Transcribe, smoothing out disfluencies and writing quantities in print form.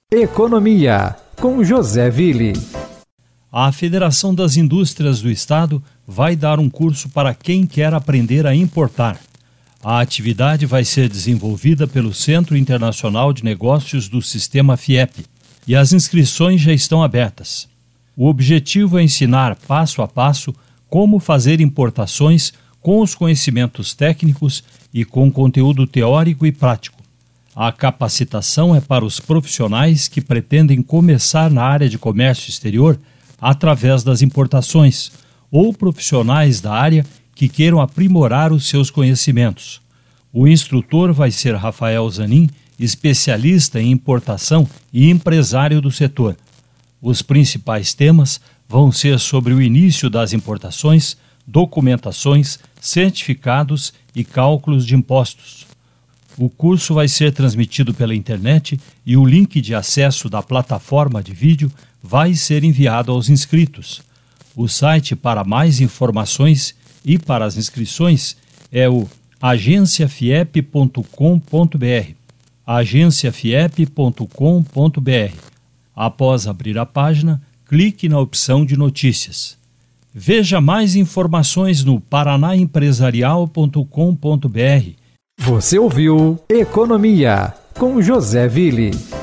Economia, com José Ville. A Federação das Indústrias do Estado vai dar um curso para quem quer aprender a importar. A atividade vai ser desenvolvida pelo Centro Internacional de Negócios do Sistema FIEP e as inscrições já estão abertas. O objetivo é ensinar passo a passo como fazer importações com os conhecimentos técnicos e com conteúdo teórico e prático. A capacitação é para os profissionais que pretendem começar na área de comércio exterior através das importações ou profissionais da área que queiram aprimorar os seus conhecimentos. O instrutor vai ser Rafael Zanin, especialista em importação e empresário do setor. Os principais temas vão ser sobre o início das importações, documentações, certificados e cálculos de impostos. O curso vai ser transmitido pela internet e o link de acesso da plataforma de vídeo vai ser enviado aos inscritos. O site para mais informações e para as inscrições é o agenciafiep.com.br. agenciafiep.com.br. Após abrir a página, clique na opção de notícias. Veja mais informações no paranaempresarial.com.br. Você ouviu Economia, com José Ville.